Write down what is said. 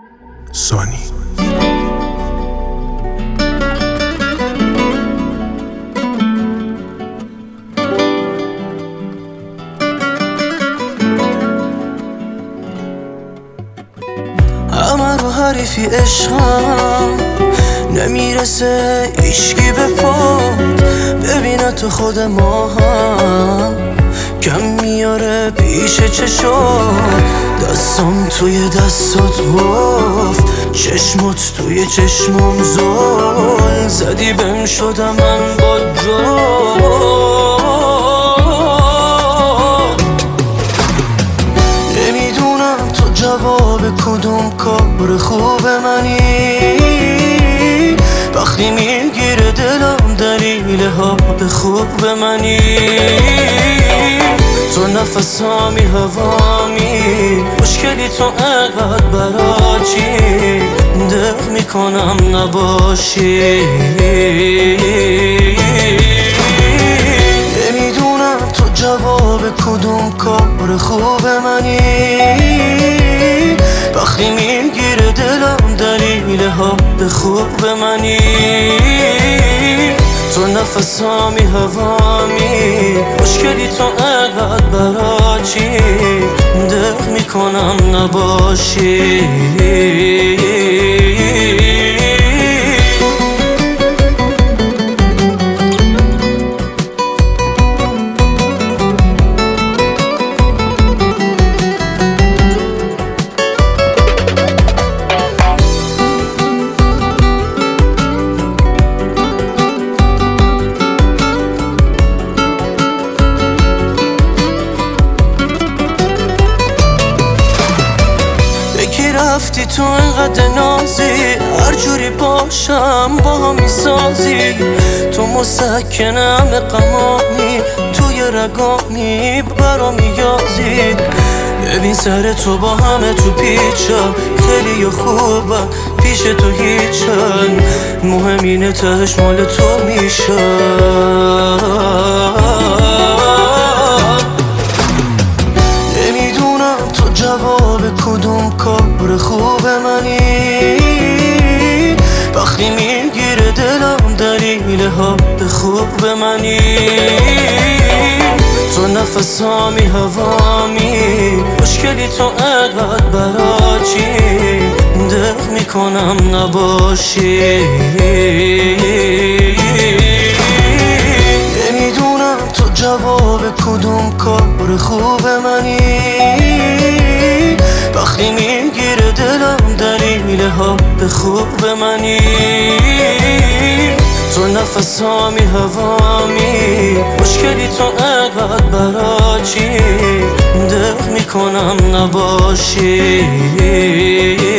سانی. همه رو حریفی عشقم نمیرسه ایشکی به پاد، ببینه تو خود ما هم کم میاره پیش چشات. دستم توی دستات گفت، چشمات توی چشمم زل زدی بهم شدم من با نمیدونم تو جواب کدوم کار خوب منی، وقتی میگیره دلم دلیل ها به خوب منی. تو نفسامی هوامی مشکلی تو انقدر برا چی دق میکنم نباشی. نمیدونم تو جواب کدوم کار خوب منی، وقتی میگیره دلم دلیل ها به خوب منی. تو نفسامی هوامی مشکلی تو انقدر برا چی دق میکنم نباشی. رفتی تو انقدر نازی، هر جوری باشم با هم میسازی. تو مسکن همه غمامی، توی رگامی برا میگازی. ببین سر تو با همه تو پیچم، خیلی خوبم پیش تو هیچن. مهم اینه تهش مال تو میشم. نمیدونم تو جواب کدوم کار خوب منی، وقتی میگیره دلم دلیل ها به خوب منی. تو نفسامی هوامی مشکلی تو انقدر برا چی دق میکنم نباشی. نمیدونم تو جواب کدوم کار خوب منی، وقتی میگیره دلم دلیل ها به خوب منی. تو نفسامی هوامی مشکلی تو انقدر برا چی دق میکنم نباشی.